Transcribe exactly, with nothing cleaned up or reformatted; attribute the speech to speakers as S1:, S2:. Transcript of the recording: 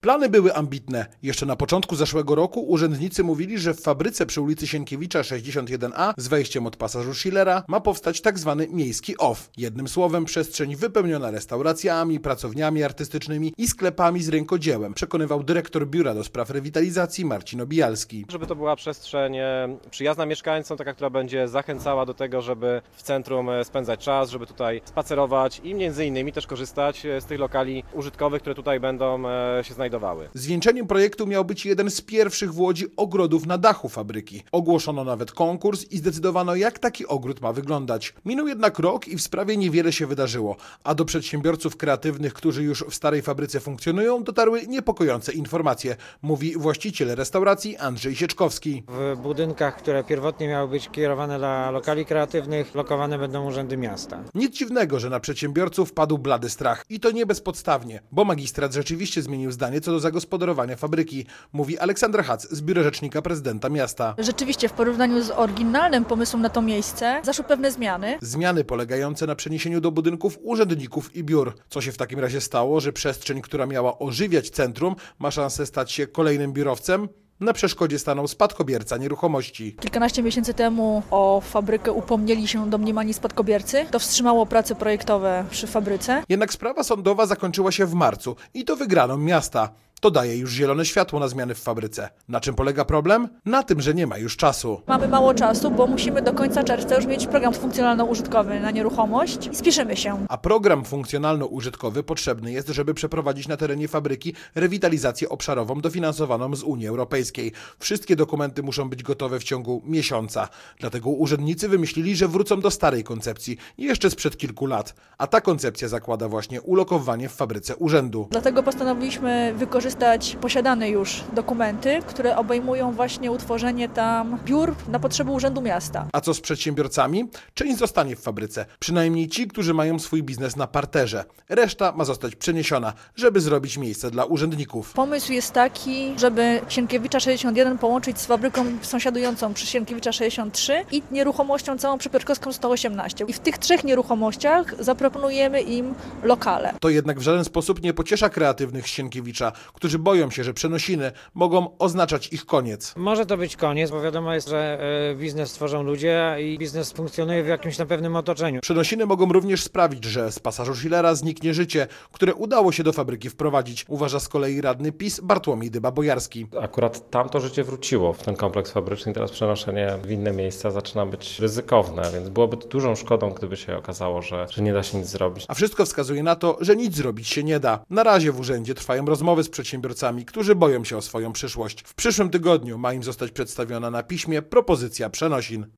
S1: Plany były ambitne. Jeszcze na początku zeszłego roku urzędnicy mówili, że w fabryce przy ulicy Sienkiewicza sześćdziesiąt jeden a z wejściem od pasażu Schillera ma powstać tak zwany miejski O F. Jednym słowem przestrzeń wypełniona restauracjami, pracowniami artystycznymi i sklepami z rękodziełem, przekonywał dyrektor Biura do Spraw Rewitalizacji Marcin Obijalski.
S2: Żeby to była przestrzeń przyjazna mieszkańcom, taka, która będzie zachęcała do tego, żeby w centrum spędzać czas, żeby tutaj spacerować i między innymi też korzystać z tych lokali użytkowych, które tutaj będą się znajdowały.
S1: Zwieńczeniem projektu miał być jeden z pierwszych w Łodzi ogrodów na dachu fabryki. Ogłoszono nawet konkurs i zdecydowano, jak taki ogród ma wyglądać. Minął jednak rok i w sprawie niewiele się wydarzyło, a do przedsiębiorców kreatywnych, którzy już w starej fabryce funkcjonują, dotarły niepokojące informacje, mówi właściciel restauracji Andrzej Sieczkowski.
S3: W budynkach, które pierwotnie miały być kierowane dla lokali kreatywnych, lokowane będą urzędy miasta.
S1: Nic dziwnego, że na przedsiębiorców padł blady strach. I to nie bezpodstawnie, bo magistrat rzeczywiście zmienił zdanie co do zagospodarowania fabryki, mówi Aleksandra Hac z Biura Rzecznika Prezydenta Miasta.
S4: Rzeczywiście w porównaniu z oryginalnym pomysłem na to miejsce zaszły pewne zmiany.
S1: Zmiany polegające na przeniesieniu do budynków urzędników i biur. Co się w takim razie stało, że przestrzeń, która miała ożywiać centrum, ma szansę stać się kolejnym biurowcem? Na przeszkodzie stanął spadkobierca nieruchomości.
S4: Kilkanaście miesięcy temu o fabrykę upomnieli się domniemani spadkobiercy. To wstrzymało prace projektowe przy fabryce.
S1: Jednak sprawa sądowa zakończyła się w marcu i to wygraną miasta. To daje już zielone światło na zmiany w fabryce. Na czym polega problem? Na tym, że nie ma już czasu.
S4: Mamy mało czasu, bo musimy do końca czerwca już mieć program funkcjonalno-użytkowy na nieruchomość i spieszymy się.
S1: A program funkcjonalno-użytkowy potrzebny jest, żeby przeprowadzić na terenie fabryki rewitalizację obszarową dofinansowaną z Unii Europejskiej. Wszystkie dokumenty muszą być gotowe w ciągu miesiąca. Dlatego urzędnicy wymyślili, że wrócą do starej koncepcji jeszcze sprzed kilku lat. A ta koncepcja zakłada właśnie ulokowanie w fabryce urzędu.
S4: Dlatego postanowiliśmy wykorzystać posiadane już dokumenty, które obejmują właśnie utworzenie tam biur na potrzeby Urzędu Miasta.
S1: A co z przedsiębiorcami? Część zostanie w fabryce. Przynajmniej ci, którzy mają swój biznes na parterze. Reszta ma zostać przeniesiona, żeby zrobić miejsce dla urzędników.
S4: Pomysł jest taki, żeby Sienkiewicza sześćdziesiąt jeden połączyć z fabryką sąsiadującą przy Sienkiewicza sześćdziesiąt trzy i nieruchomością całą przy Piotrkowską sto osiemnaście. I w tych trzech nieruchomościach zaproponujemy im lokale.
S1: To jednak w żaden sposób nie pociesza kreatywnych z Sienkiewicza, którzy boją się, że przenosiny mogą oznaczać ich koniec.
S3: Może to być koniec, bo wiadomo jest, że biznes tworzą ludzie i biznes funkcjonuje w jakimś na pewnym otoczeniu.
S1: Przenosiny mogą również sprawić, że z pasażu Schillera zniknie życie, które udało się do fabryki wprowadzić, uważa z kolei radny PiS Bartłomiej Dyba-Bojarski.
S5: Akurat tam to życie wróciło w ten kompleks fabryczny, teraz przenoszenie w inne miejsca zaczyna być ryzykowne, więc byłoby to dużą szkodą, gdyby się okazało, że, że nie da się nic zrobić.
S1: A wszystko wskazuje na to, że nic zrobić się nie da. Na razie w urzędzie trwają rozmowy z przedsiębiorcami, którzy boją się o swoją przyszłość. W przyszłym tygodniu ma im zostać przedstawiona na piśmie propozycja przenosin.